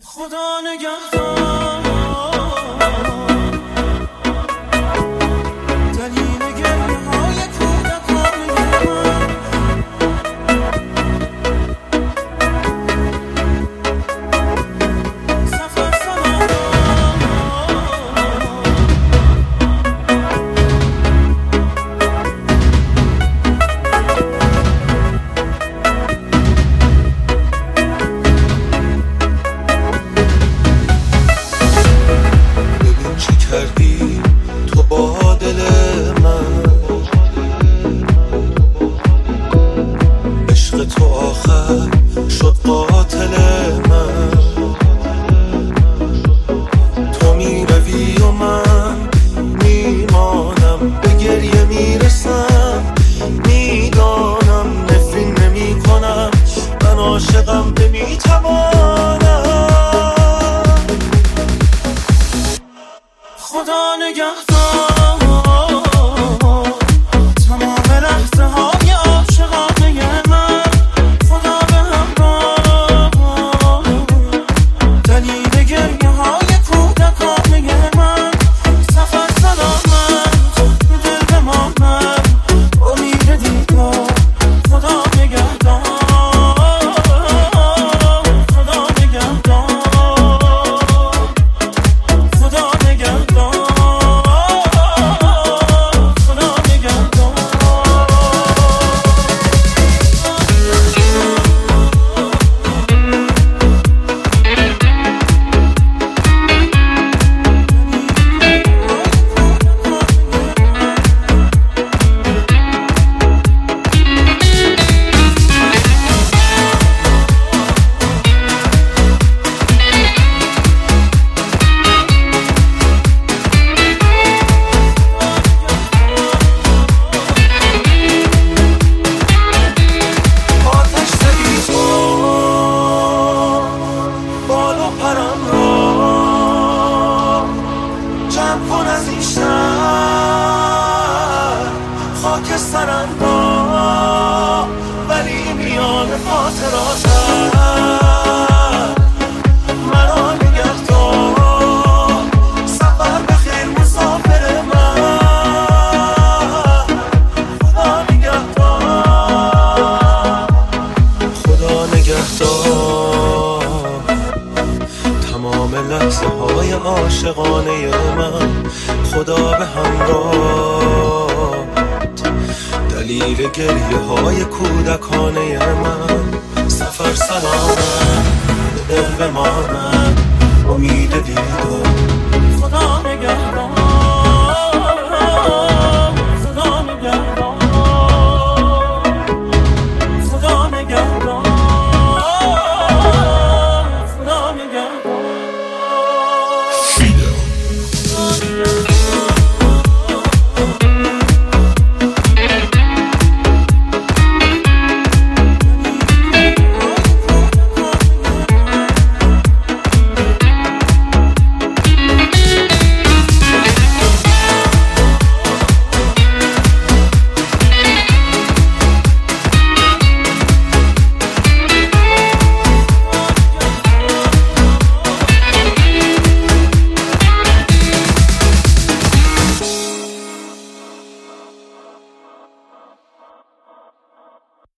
خدا نگهدار دلیل گریه های کودکانه من. سفر سلام کردی تو با دل من، عشق تو آخر شد قاتل من. تو میروی و من میمانم، به گریه میرسم، میدانم نفرین نمی کنم، من عاشقم نمیتوانم. خدا نگهدار تمام لحظه های عاشقانه من. خدا به همراه دلیل گریه های کودکانه من. سفر سلامت به دل بماند، امید دیدار. خدا نگهدار خدا نگهدار خدا نگهدار. خاک سرندام ولی میان خاطراتم مرا نگهدار. سفر بخیر مسافر من. خدا نگهدار خدا نگهدار تمام لحظه های عاشقانه من. خدا به همراه دلیل گریه های کودکانه من. سفر سلامت به دل بماند،